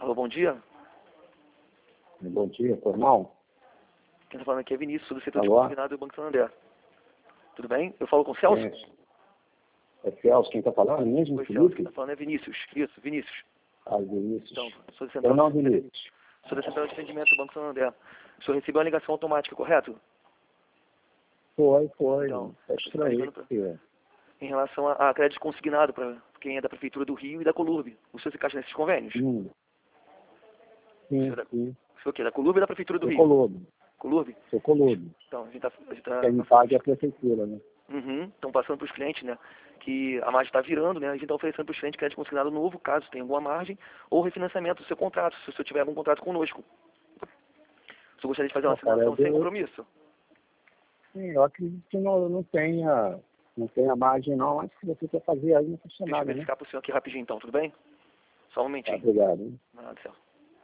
Alô, bom dia. Bom dia, formal. Quem está falando aqui é Vinícius, do setor de Alô? consignado do Banco Santander. Tudo bem? Eu falo com o Celso? É Celso quem está falando mesmo? Oi, Celso. Felipe? Quem está falando é Vinícius. Isso, Vinícius. Ah, Vinícius. Então, sou da Meu central, nome é Vinícius. sou da central de atendimento do Banco Santander. O senhor recebeu uma ligação automática, correto? Foi. Então, É estranho. Em relação a crédito consignado para quem é da Prefeitura do Rio e da Colurbe. O senhor se encaixa nesses convênios? Sim. O senhor é o quê? Da Colurbe ou da Prefeitura do Sou Rio? Colombo. Colurbe? Sou Colombo. Então, a gente tá Quem me paga é a prefeitura, né? Estão passando para os clientes, né? Que a margem está virando, né? A gente está oferecendo para os clientes crédito consignado novo, caso tenha alguma margem, ou refinanciamento do seu contrato, se o senhor tiver algum contrato conosco. O senhor gostaria de fazer uma assinação sem compromisso? Sim, eu acredito que não tenha margem não, mas se você quer fazer aí não custa Deixa eu nada, né? verificar para o senhor aqui rapidinho então, tudo bem? Só um Tá, momentinho. obrigado. Hein? Nada, céu.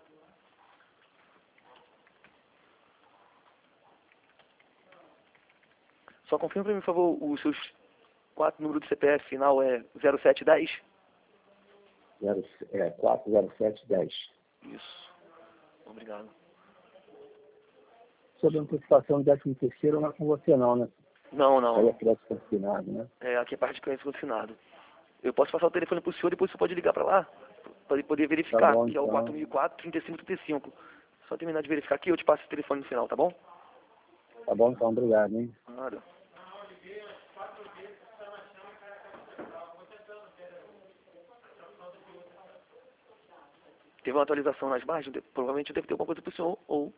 Só confirma para mim, por favor, os seus 4 números de CPF final é 0710? 40710. Isso. Obrigado. Sobre a antecipação do 13º não é com você não, né? Não. Aí é crédito consignado, né? Aqui é parte de crédito consignado. Eu posso passar o telefone para o senhor, depois você pode ligar para lá, para ele poder verificar, Tá bom, que é o então. 4004 3535. Só terminar de verificar aqui, eu te passo o telefone no final, tá bom? Tá bom, então, obrigado, hein? Nada. Teve uma atualização nas margens, provavelmente eu devo ter alguma coisa para o senhor, ou...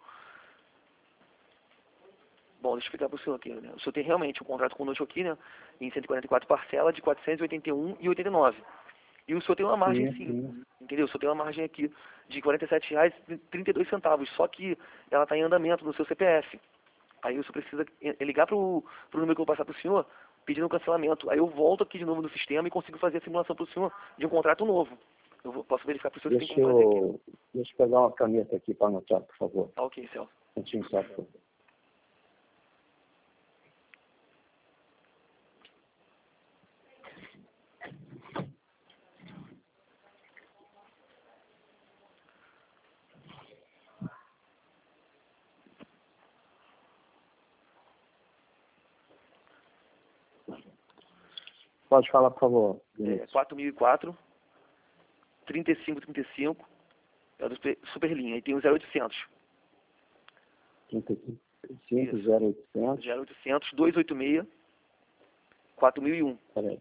Bom, deixa eu explicar para o senhor aqui, né? O senhor tem realmente um contrato conosco aqui, né? Em 144 parcela de 481,89. E o senhor tem uma margem sim, entendeu? O senhor tem uma margem aqui de R$ 47,32, só que ela está em andamento no seu CPF. Aí o senhor precisa ligar para o número que eu vou passar para o senhor, pedindo um cancelamento. Aí eu volto aqui de novo no sistema e consigo fazer a simulação para o senhor de um contrato novo. Posso verificar para o senhor se tem como fazer aqui. Deixa eu pegar uma caneta aqui para anotar, por favor. Tá ok, Celso. Só, por favor. Pode falar, por favor. 4004, 3535, é do Superlinha, e tem o 0800. 35, 0800. 0800, 286, 4001. Peraí.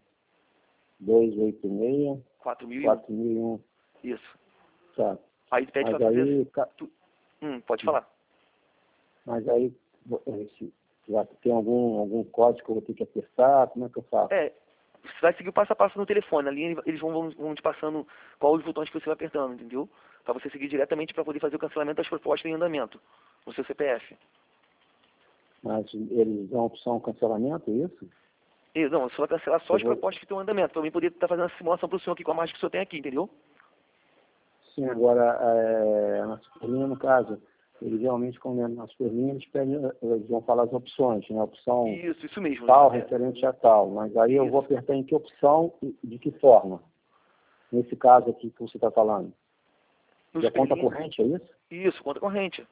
286, 4001. Isso. Tá. Aí pede Mas pra fazer... pode falar. Mas aí, já tem algum código que eu vou ter que apertar? Como é que eu faço? Você vai seguir o passo a passo no telefone. Ali eles vão te passando qual os botões que você vai apertando, entendeu? Para você seguir diretamente para poder fazer o cancelamento das propostas em andamento no seu CPF. Mas eles dão a opção cancelamento, é isso? Não, você vai cancelar só as propostas que estão em andamento, para mim poder estar fazendo a simulação para o senhor aqui com a margem que o senhor tem aqui, entendeu? Sim, agora, na Superlinha, no caso, eles realmente, quando é na Superlinha, eles vão falar as opções, né? Opção isso mesmo. Tal, referente a tal. Mas aí eu vou apertar em que opção e de que forma? Nesse caso aqui que você está falando. É conta corrente, é isso? Isso, conta corrente.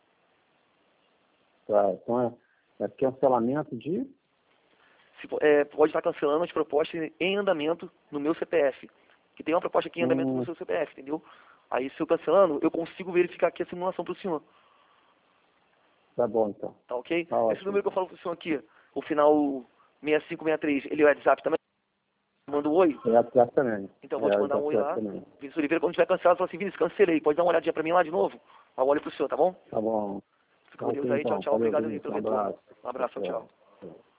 Tá, então é cancelamento de... Pode estar cancelando as propostas em andamento no meu CPF. Que tem uma proposta aqui em andamento no seu CPF, entendeu? Aí, se eu cancelando, eu consigo verificar aqui a simulação para o senhor. Tá bom, então. Tá ok? Tá Esse número que eu falo para o senhor aqui, o final 6563, ele é o WhatsApp também? Manda um oi? É WhatsApp também. Então, vou te mandar um oi lá. Vinícius Oliveira, quando tiver cancelado, fala assim, Vinícius, cancelei. Pode dar uma olhadinha para mim lá de novo? Eu olho para o senhor, tá bom? Tá bom. Fica com Deus aí, tchau. Obrigado pelo retorno. Um abraço, tchau.